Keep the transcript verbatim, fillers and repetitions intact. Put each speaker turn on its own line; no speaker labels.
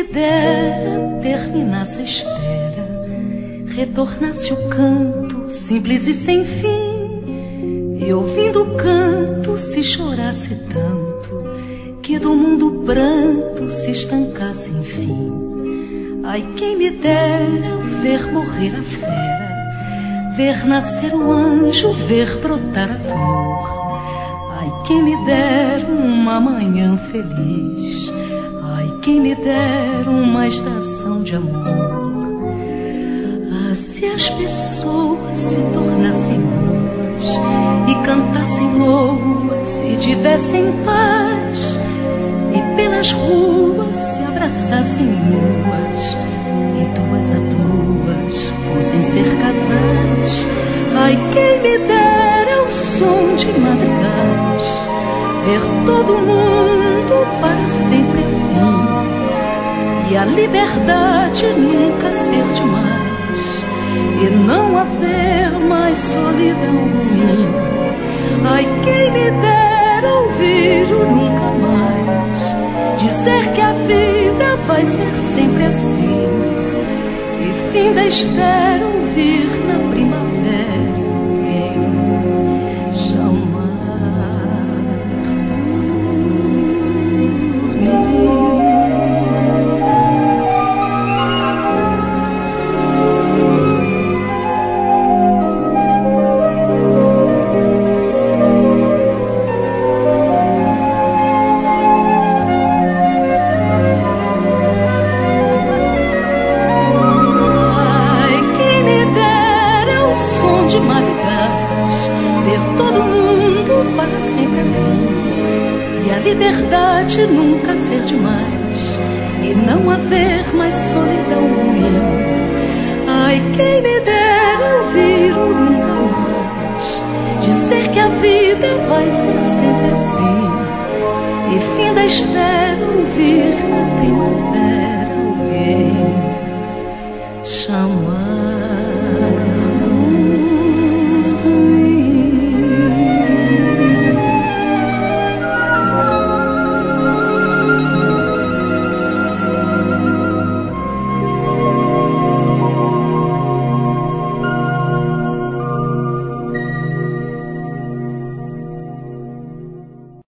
me dera terminasse a espera, retornasse o canto simples e sem fim, e ouvindo o canto se chorasse tanto que do mundo pranto se estancasse enfim. Ai, quem me dera ver morrer a fera, ver nascer o anjo, ver brotar a flor. Ai, quem me dera uma manhã feliz, ai, quem me dera uma estação de amor. Ah, se as pessoas se tornassem boas e cantassem loas e tivessem paz, e pelas ruas se abraçassem nuas e duas a duas fossem ser casais. Ai, quem me dera o som de madrigais, ver todo mundo para sempre fim, e a liberdade nunca ser demais, e não haver mais solidão ruim. Ai, quem me dera ouvir o nunca mais, dizer que a vida vai ser sempre assim, e fim da espera ouvir na primavera alguém chamar de madrugais, ver todo mundo para sempre a fim, e a liberdade nunca ser demais, e não haver mais solidão ruim. Ai, quem me dera ouvir o nunca mais, dizer que a vida vai ser sempre assim, e fim da espera ouvir na primavera alguém chamar.